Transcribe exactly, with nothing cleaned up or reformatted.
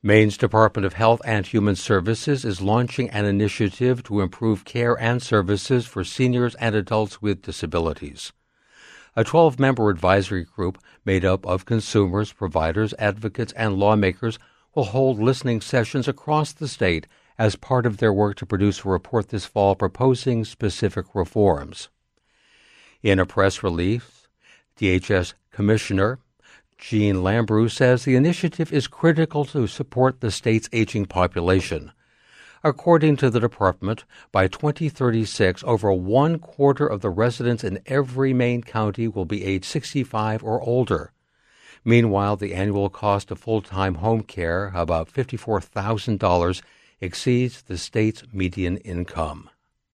Maine's Department of Health and Human Services is launching an initiative to improve care and services for seniors and adults with disabilities. A twelve-member advisory group made up of consumers, providers, advocates, and lawmakers will hold listening sessions across the state as part of their work to produce a report this fall proposing specific reforms. In a press release, D H S Commissioner Jean Lambrou says the initiative is critical to support the state's aging population. According to the department, by twenty thirty-six, over one quarter of the residents in every Maine county will be age sixty-five or older. Meanwhile, the annual cost of full-time home care, about fifty-four thousand dollars, exceeds the state's median income.